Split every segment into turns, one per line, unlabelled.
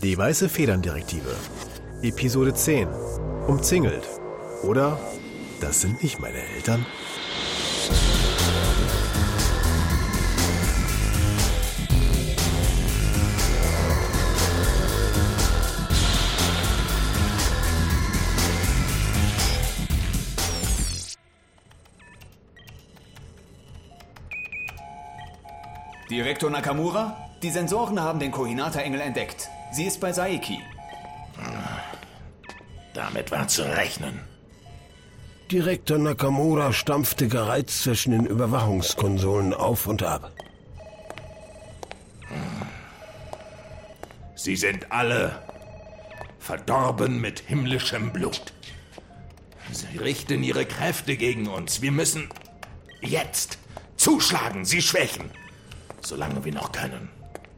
Die Weiße Federn-Direktive. Episode 10. Umzingelt. Oder das sind nicht meine Eltern.
Direktor Nakamura, die Sensoren haben den Kohinata-Engel entdeckt. Sie ist bei Saeki.
Damit war zu rechnen.
Direktor Nakamura stampfte gereizt zwischen den Überwachungskonsolen auf und ab.
Sie sind alle verdorben mit himmlischem Blut. Sie richten ihre Kräfte gegen uns. Wir müssen jetzt zuschlagen, sie schwächen, solange wir noch können.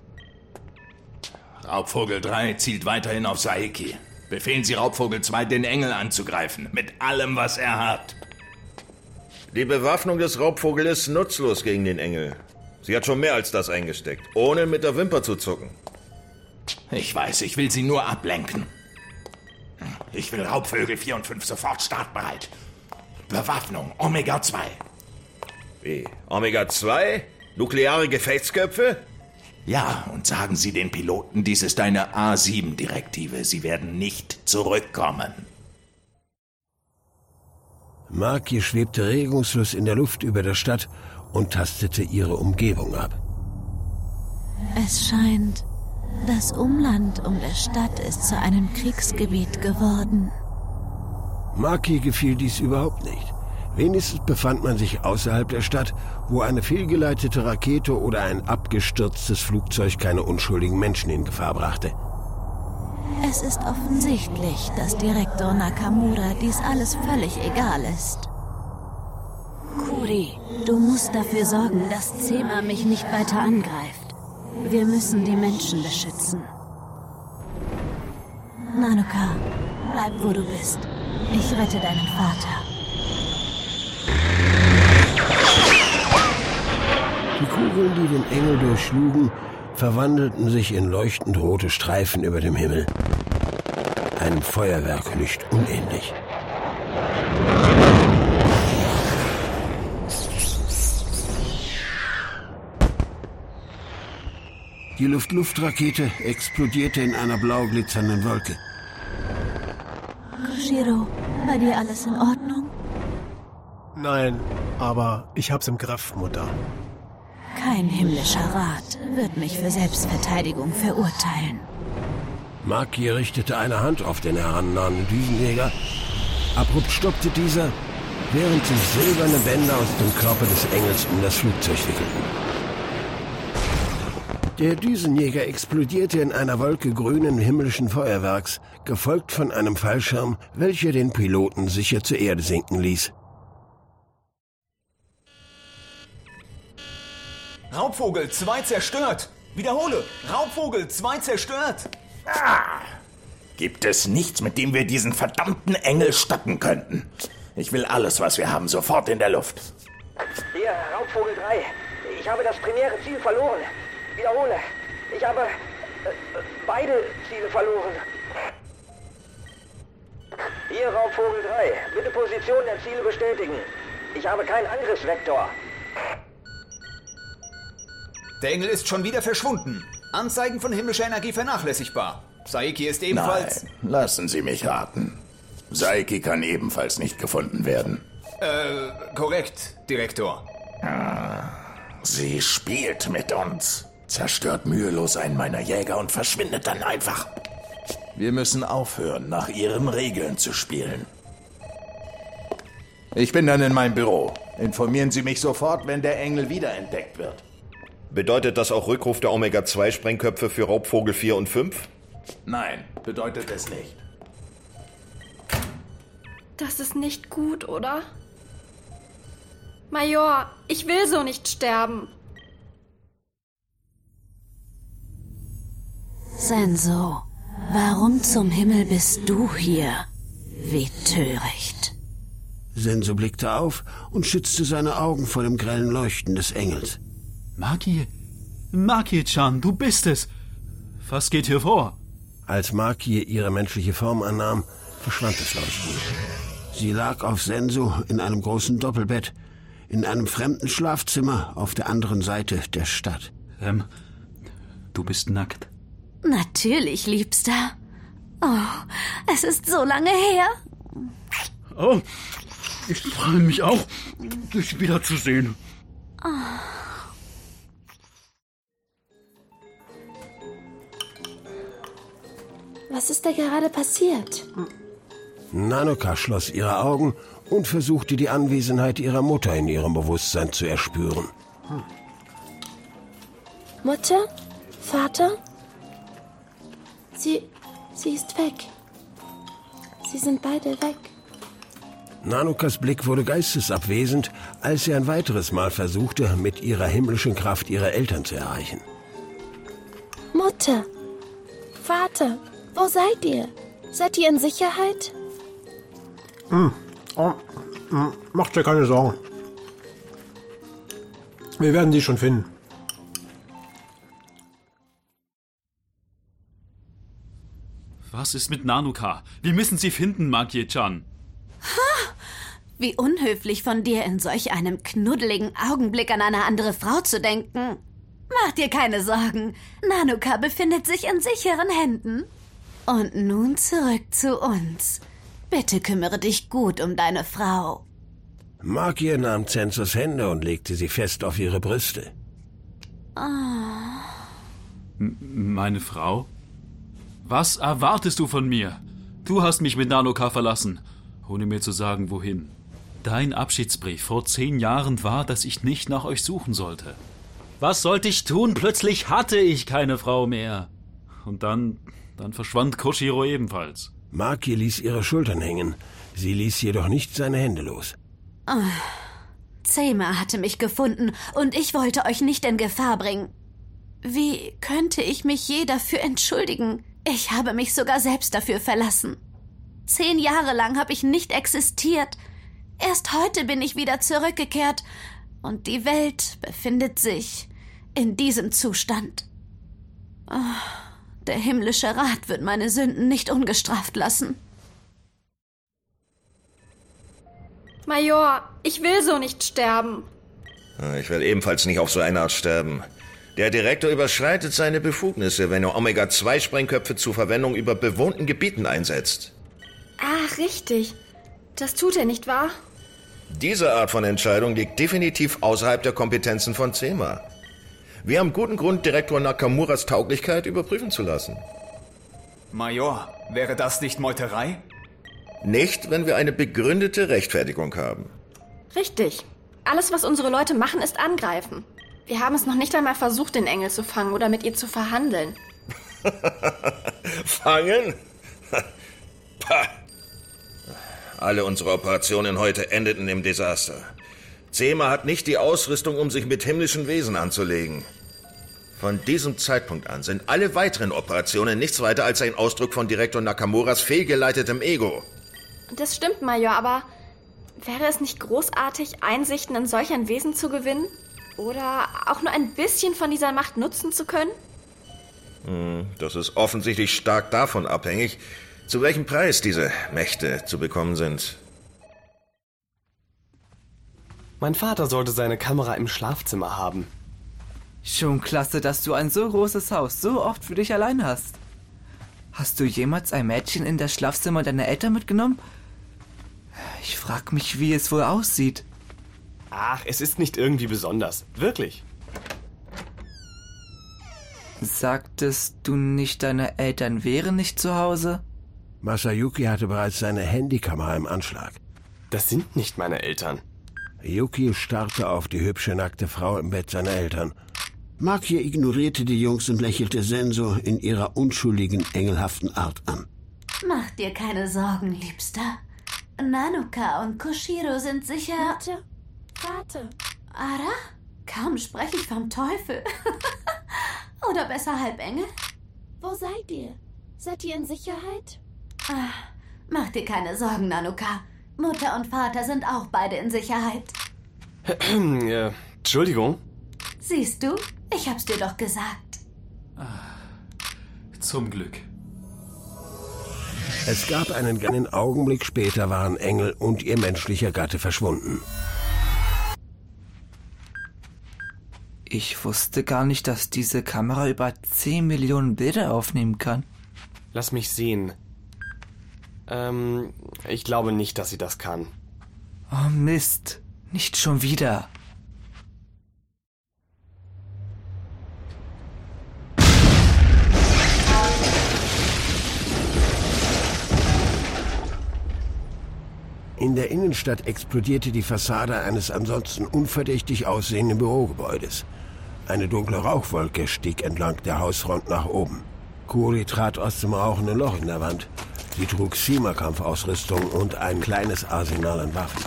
Raubvogel 3 zielt weiterhin auf Saeki. Befehlen Sie Raubvogel 2, den Engel anzugreifen, mit allem, was er hat.
Die Bewaffnung des Raubvogel ist nutzlos gegen den Engel. Sie hat schon mehr als das eingesteckt, ohne mit der Wimper zu zucken.
Ich weiß, ich will Sie nur ablenken. Ich will Raubvögel 4 und 5 sofort startbereit. Bewaffnung Omega 2.
Wie? Omega 2? Nukleare Gefechtsköpfe?
Ja, und sagen Sie den Piloten, dies ist eine A7-Direktive. Sie werden nicht zurückkommen.
Maki schwebte regungslos in der Luft über der Stadt und tastete ihre Umgebung ab.
Es scheint, das Umland um der Stadt ist zu einem Kriegsgebiet geworden.
Maki gefiel dies überhaupt nicht. Wenigstens befand man sich außerhalb der Stadt, wo eine fehlgeleitete Rakete oder ein abgestürztes Flugzeug keine unschuldigen Menschen in Gefahr brachte.
Es ist offensichtlich, dass Direktor Nakamura dies alles völlig egal ist. Kuri, du musst dafür sorgen, dass Zema mich nicht weiter angreift. Wir müssen die Menschen beschützen. Nanoka, bleib wo du bist. Ich rette deinen Vater.
Die Kugeln, die den Engel durchschlugen, verwandelten sich in leuchtend rote Streifen über dem Himmel. Einem Feuerwerk nicht unähnlich. Die Luft-Luft-Rakete explodierte in einer blau glitzernden Wolke.
Koshiro, bei dir alles in Ordnung?
Nein, aber ich hab's im Griff, Mutter.
Kein himmlischer Rat wird mich für Selbstverteidigung verurteilen.
Maki richtete eine Hand auf den herannahenden Düsenjäger. Abrupt stoppte dieser, während sich silberne Bänder aus dem Körper des Engels um das Flugzeug wickelten. Der Düsenjäger explodierte in einer Wolke grünen himmlischen Feuerwerks, gefolgt von einem Fallschirm, welcher den Piloten sicher zur Erde sinken ließ.
Raubvogel 2 zerstört! Wiederhole! Raubvogel 2 zerstört!
Gibt es nichts, mit dem wir diesen verdammten Engel stoppen könnten? Ich will alles, was wir haben, sofort in der Luft.
Hier, Raubvogel 3. Ich habe das primäre Ziel verloren. Wiederhole. Ich habe beide Ziele verloren. Hier, Raubvogel 3. Bitte Position der Ziele bestätigen. Ich habe keinen Angriffsvektor.
Der Engel ist schon wieder verschwunden. Anzeigen von himmlischer Energie vernachlässigbar. Saeki ist ebenfalls...
Nein, lassen Sie mich raten. Saeki kann ebenfalls nicht gefunden werden.
Korrekt, Direktor.
Sie spielt mit uns. Zerstört mühelos einen meiner Jäger und verschwindet dann einfach. Wir müssen aufhören, nach ihren Regeln zu spielen. Ich bin dann in meinem Büro. Informieren Sie mich sofort, wenn der Engel wiederentdeckt wird.
Bedeutet das auch Rückruf der Omega 2 Sprengköpfe für Raubvogel 4 und 5?
Nein, bedeutet es nicht.
Das ist nicht gut, oder? Major, ich will so nicht sterben.
Senso, warum zum Himmel bist du hier? Wie töricht.
Senso blickte auf und schützte seine Augen vor dem grellen Leuchten des Engels.
Maki-chan, du bist es. Was geht hier vor?
Als Maki ihre menschliche Form annahm, verschwand das Leuchten. Sie lag auf Senso in einem großen Doppelbett, in einem fremden Schlafzimmer auf der anderen Seite der Stadt.
Du bist nackt.
Natürlich, Liebster. Oh, es ist so lange her.
Oh, ich freue mich auch, dich wiederzusehen.
Was ist da gerade passiert?
Nanoka schloss ihre Augen und versuchte die Anwesenheit ihrer Mutter in ihrem Bewusstsein zu erspüren.
Mutter? Vater? Sie ist weg. Sie sind beide weg.
Nanokas Blick wurde geistesabwesend, als sie ein weiteres Mal versuchte, mit ihrer himmlischen Kraft ihre Eltern zu erreichen.
Mutter! Vater! Wo seid ihr? Seid ihr in Sicherheit?
Macht dir keine Sorgen. Wir werden sie schon finden.
Was ist mit Nanoka? Wir müssen sie finden, Makie-chan.
Wie unhöflich von dir, in solch einem knuddeligen Augenblick an eine andere Frau zu denken. Mach dir keine Sorgen. Nanoka befindet sich in sicheren Händen. Und nun zurück zu uns. Bitte kümmere dich gut um deine Frau.
Maki nahm Zensos Hände und legte sie fest auf ihre Brüste.
Meine Frau? Was erwartest du von mir? Du hast mich mit Nanoka verlassen, ohne mir zu sagen, wohin. Dein Abschiedsbrief vor 10 Jahren war, dass ich nicht nach euch suchen sollte. Was sollte ich tun? Plötzlich hatte ich keine Frau mehr. Und dann verschwand Koshiro ebenfalls.
Maki ließ ihre Schultern hängen. Sie ließ jedoch nicht seine Hände los.
Zema hatte mich gefunden und ich wollte euch nicht in Gefahr bringen. Wie könnte ich mich je dafür entschuldigen? Ich habe mich sogar selbst dafür verlassen. 10 Jahre lang habe ich nicht existiert. Erst heute bin ich wieder zurückgekehrt und die Welt befindet sich in diesem Zustand. Der himmlische Rat wird meine Sünden nicht ungestraft lassen.
Major, ich will so nicht sterben.
Ich will ebenfalls nicht auf so eine Art sterben. Der Direktor überschreitet seine Befugnisse, wenn er Omega-2-Sprengköpfe zur Verwendung über bewohnten Gebieten einsetzt.
Ach, richtig. Das tut er, nicht wahr?
Diese Art von Entscheidung liegt definitiv außerhalb der Kompetenzen von Zema. Wir haben guten Grund, Direktor Nakamuras Tauglichkeit überprüfen zu lassen.
Major, wäre das nicht Meuterei?
Nicht, wenn wir eine begründete Rechtfertigung haben.
Richtig. Alles, was unsere Leute machen, ist angreifen. Wir haben es noch nicht einmal versucht, den Engel zu fangen oder mit ihr zu verhandeln.
Fangen? Pah. Alle unsere Operationen heute endeten im Desaster. Zema hat nicht die Ausrüstung, um sich mit himmlischen Wesen anzulegen. Von diesem Zeitpunkt an sind alle weiteren Operationen nichts weiter als ein Ausdruck von Direktor Nakamuras fehlgeleitetem Ego.
Das stimmt, Major, aber wäre es nicht großartig, Einsichten in solch ein Wesen zu gewinnen? Oder auch nur ein bisschen von dieser Macht nutzen zu können?
Das ist offensichtlich stark davon abhängig, zu welchem Preis diese Mächte zu bekommen sind.
Mein Vater sollte seine Kamera im Schlafzimmer haben.
Schon klasse, dass du ein so großes Haus so oft für dich allein hast. Hast du jemals ein Mädchen in das Schlafzimmer deiner Eltern mitgenommen? Ich frag mich, wie es wohl aussieht.
Ach, es ist nicht irgendwie besonders. Wirklich.
Sagtest du nicht, deine Eltern wären nicht zu Hause?
Masayuki hatte bereits seine Handykamera im Anschlag.
Das sind nicht meine Eltern.
Yuki starrte auf die hübsche, nackte Frau im Bett seiner Eltern. Maki ignorierte die Jungs und lächelte Senso in ihrer unschuldigen, engelhaften Art an.
Mach dir keine Sorgen, Liebster. Nanoka und Koshiro sind sicher...
Mutter? Vater?
Ara? Kaum spreche ich vom Teufel. Oder besser Halbengel?
Wo seid ihr? Seid ihr in Sicherheit?
Mach dir keine Sorgen, Nanoka. Mutter und Vater sind auch beide in Sicherheit.
Entschuldigung?
Siehst du? Ich hab's dir doch gesagt.
Zum Glück.
Es gab einen Augenblick später waren Engel und ihr menschlicher Gatte verschwunden.
Ich wusste gar nicht, dass diese Kamera über 10 Millionen Bilder aufnehmen kann.
Lass mich sehen. Ich glaube nicht, dass sie das kann.
Oh Mist, nicht schon wieder.
In der Innenstadt explodierte die Fassade eines ansonsten unverdächtig aussehenden Bürogebäudes. Eine dunkle Rauchwolke stieg entlang der Hausfront nach oben. Kuri trat aus dem rauchenden Loch in der Wand. Sie trug Sima-Kampfausrüstung und ein kleines Arsenal an Waffen.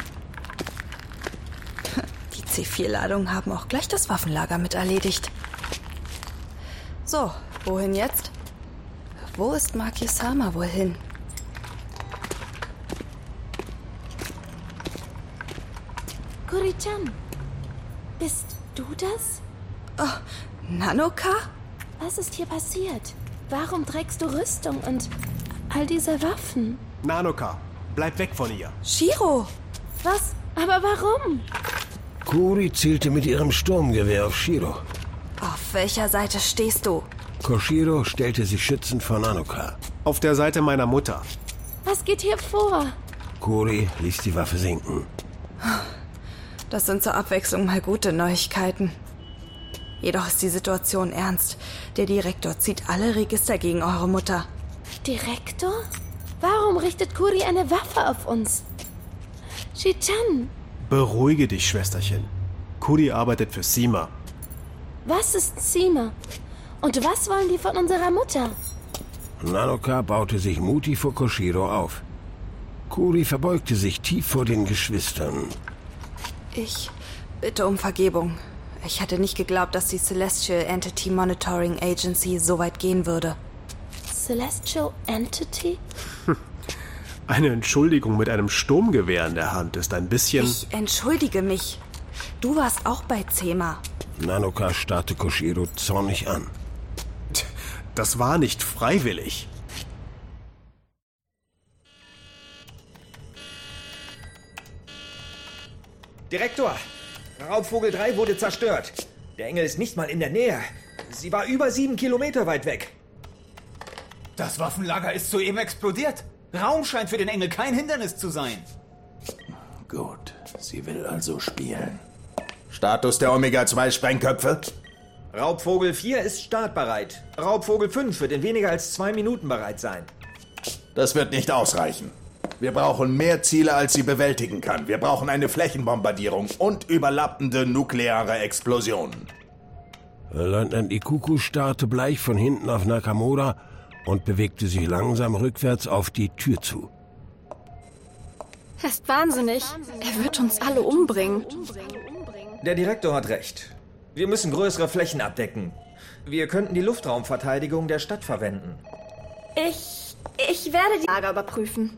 Die C4-Ladungen haben auch gleich das Waffenlager mit erledigt. So, wohin jetzt? Wo ist Maki-sama wohl hin?
Kuri-chan, bist du das?
Oh, Nanoka?
Was ist hier passiert? Warum trägst du Rüstung und all diese Waffen?
Nanoka, bleib weg von ihr.
Shiro!
Was? Aber warum?
Kuri zielte mit ihrem Sturmgewehr auf Shiro.
Auf welcher Seite stehst du?
Koshiro stellte sich schützend vor Nanoka.
Auf der Seite meiner Mutter.
Was geht hier vor?
Kuri ließ die Waffe sinken.
Das sind zur Abwechslung mal gute Neuigkeiten. Jedoch ist die Situation ernst. Der Direktor zieht alle Register gegen eure Mutter.
Direktor? Warum richtet Kuri eine Waffe auf uns? Shi-chan!
Beruhige dich, Schwesterchen. Kuri arbeitet für Sima.
Was ist Sima? Und was wollen die von unserer Mutter?
Nanoka baute sich mutig vor Koshiro auf. Kuri verbeugte sich tief vor den Geschwistern.
Ich bitte um Vergebung. Ich hätte nicht geglaubt, dass die Celestial Entity Monitoring Agency so weit gehen würde.
Celestial Entity?
Eine Entschuldigung mit einem Sturmgewehr in der Hand ist ein bisschen...
Ich entschuldige mich. Du warst auch bei Zema.
Nanoka starrte Koshiro zornig an.
Das war nicht freiwillig.
Direktor, Raubvogel 3 wurde zerstört. Der Engel ist nicht mal in der Nähe. Sie war über 7 Kilometer weit weg. Das Waffenlager ist soeben explodiert. Raum scheint für den Engel kein Hindernis zu sein.
Gut, sie will also spielen. Status der Omega-2-Sprengköpfe?
Raubvogel 4 ist startbereit. Raubvogel 5 wird in weniger als 2 Minuten bereit sein.
Das wird nicht ausreichen. Wir brauchen mehr Ziele, als sie bewältigen kann. Wir brauchen eine Flächenbombardierung und überlappende nukleare Explosionen.
Leutnant Ikuku starrte bleich von hinten auf Nakamura und bewegte sich langsam rückwärts auf die Tür zu.
Er ist wahnsinnig. Er wird uns alle umbringen.
Der Direktor hat recht. Wir müssen größere Flächen abdecken. Wir könnten die Luftraumverteidigung der Stadt verwenden.
Ich werde die Lager überprüfen.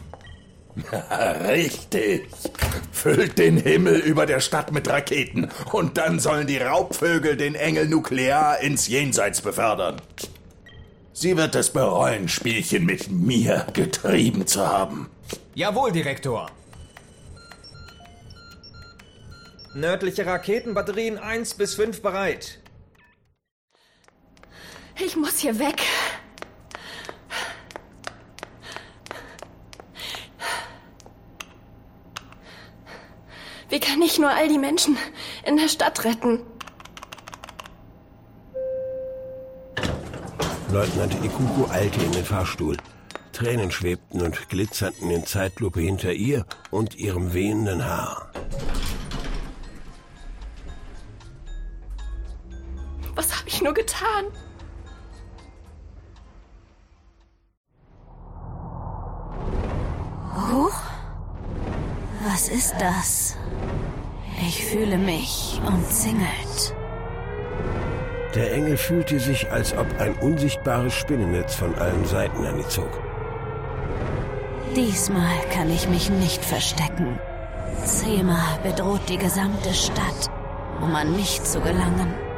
Richtig. Füllt den Himmel über der Stadt mit Raketen und dann sollen die Raubvögel den Engel nuklear ins Jenseits befördern. Sie wird es bereuen, Spielchen mit mir getrieben zu haben.
Jawohl, Direktor. Nördliche Raketenbatterien 1 bis 5 bereit.
Ich muss hier weg. Wie kann ich nur all die Menschen in der Stadt retten?
Leutnant Ikuku eilte in den Fahrstuhl. Tränen schwebten und glitzerten in Zeitlupe hinter ihr und ihrem wehenden Haar.
Was habe ich nur getan?
Huch? Was ist das? Ich fühle mich umzingelt.
Der Engel fühlte sich, als ob ein unsichtbares Spinnennetz von allen Seiten an ihn zog.
Diesmal kann ich mich nicht verstecken. Zema bedroht die gesamte Stadt, um an mich zu gelangen.